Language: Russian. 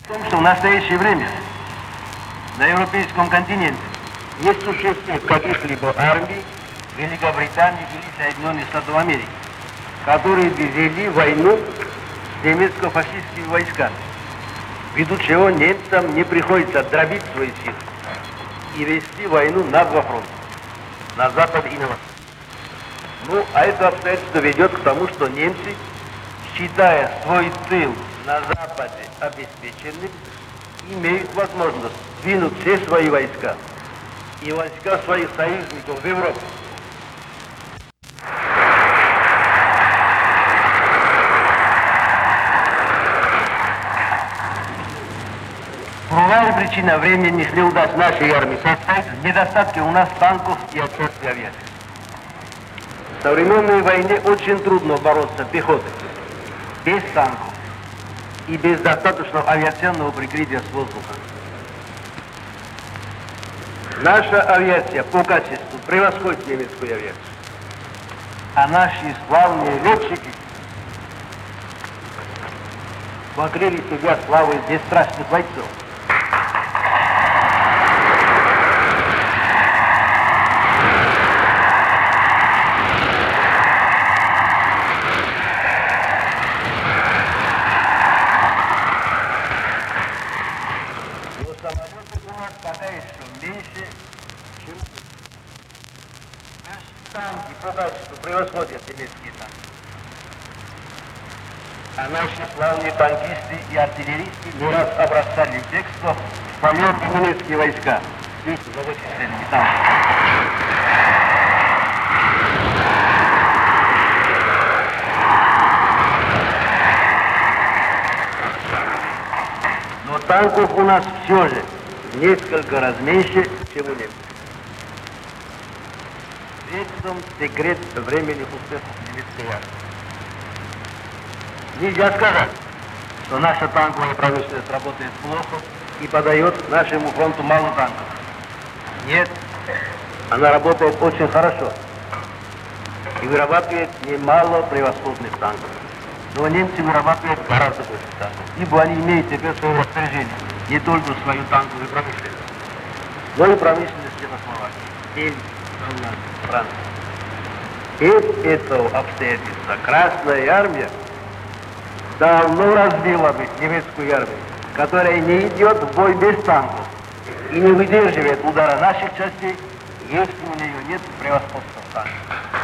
В том, что в настоящее время на европейском континенте не существует каких-либо армий Великобритании или Соединенных Штатов Америки, которые бы вели войну с немецко-фашистскими войсками, ввиду чего немцам не приходится дробить свои силы и вести войну на два фронта, на запад и на восток. Ну, а это обстоятельство ведет к тому, что немцы, считая свой тыл на западе обеспеченным, имеют возможность двинуть все свои войска и войска своих союзников в Европу. Другая причина временных неудач нашей армии состоит в недостатке у нас танков и отсутствии авиации. В современной войне очень трудно бороться пехотой без танков и без достаточного авиационного прикрытия с воздуха. Наша авиация по качеству превосходит немецкую авиацию, а наши славные летчики покрыли себя славой бесстрашных бойцов. Пока еще меньше, чем наши танки по качеству превосходят немецкие танки. А наши славные танкисты и артиллеристы не раз обращали в бегство в полет немецкие войска с их многочисленными танками. Но танков у нас все же несколько раз меньше, чем у немцев. В этом секрет временных успехов немецкой армии. Нельзя сказать, что наша танковая промышленность работает плохо и подает нашему фронту мало танков. Нет, она работает очень хорошо и вырабатывает немало превосходных танков. Но немцы вырабатывают гораздо больше танков, ибо они имеют теперь в своем распоряжении не только свою танковую промышленность, но и промышленность Чехословакии, Бельгии, Франции. Без этого обстоятельства Красная Армия давно разбила бы немецкую армию, которая не идет в бой без танков и не выдерживает удара наших частей, если у нее нет превосходства в танках.